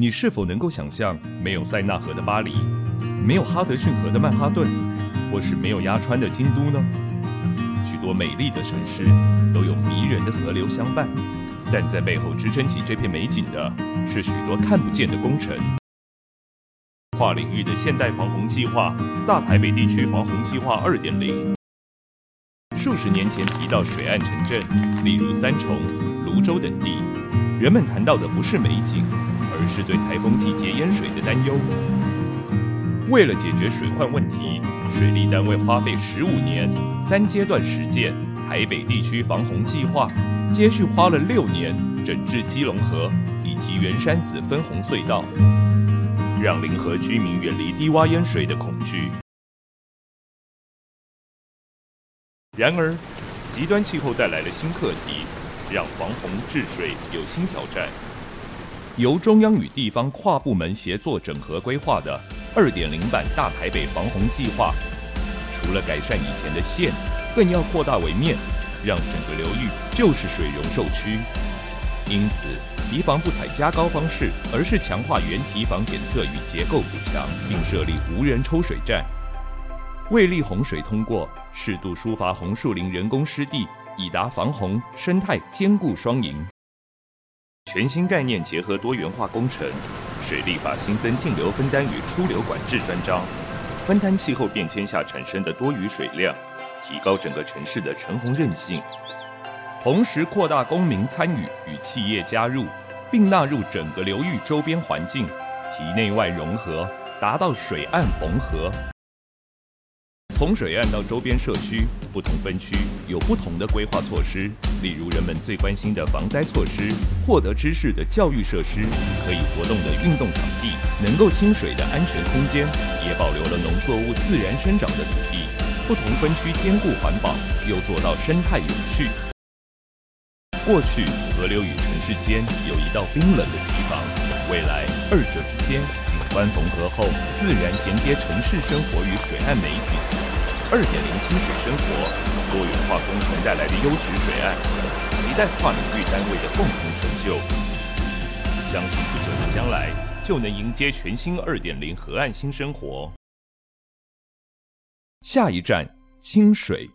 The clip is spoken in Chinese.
你是否能够想象没有塞纳河的巴黎，没有哈德逊河的曼哈顿，或是没有鸭川的京都呢？许多美丽的城市都有迷人的河流相伴，但在背后支撑起这片美景的是许多看不见的工程。跨领域的现代防洪计划——大台北地区防洪计划2.0。数十年前提到水岸城镇，例如三重、泸州等地，人们谈到的不是美景，而是对台风季节淹水的担忧。为了解决水患问题，水利单位花费15年3阶段实践台北地区防洪计划，接续花了6年整治基隆河以及圆山子分洪隧道，让临河居民远离低洼淹水的恐惧。然而，极端气候带来了新课题，让防洪治水有新挑战。由中央与地方跨部门协作整合规划的2.0版大台北防洪计划，除了改善以前的线，更要扩大为面，让整个流域就是水容受区。因此，堤防不采加高方式，而是强化原堤防检测与结构补强，并设立无人抽水站。为利洪水通过，适度疏伐红树林人工湿地，以达防洪、生态兼顾双赢。全新概念结合多元化工程，水利法新增径流分担与出流管制专章，分担气候变迁下产生的多余水量，提高整个城市的承洪韧性。同时扩大公民参与与企业加入，并纳入整个流域周边环境，体内外融合，达到水岸缝合。从水岸到周边社区，不同分区有不同的规划措施，例如人们最关心的防灾措施，获得知识的教育设施，可以活动的运动场地，能够亲水的安全空间，也保留了农作物自然生长的土地。不同分区兼顾环保，又做到生态永续。过去河流与城市间有一道冰冷的堤防，未来二者之间景观缝合后，自然衔接城市生活与水岸美景。2.0清水生活，多元化工程带来的优质水岸，期待跨领域单位的共同成就。相信不久的将来，就能迎接全新2.0河岸新生活。下一站，清水。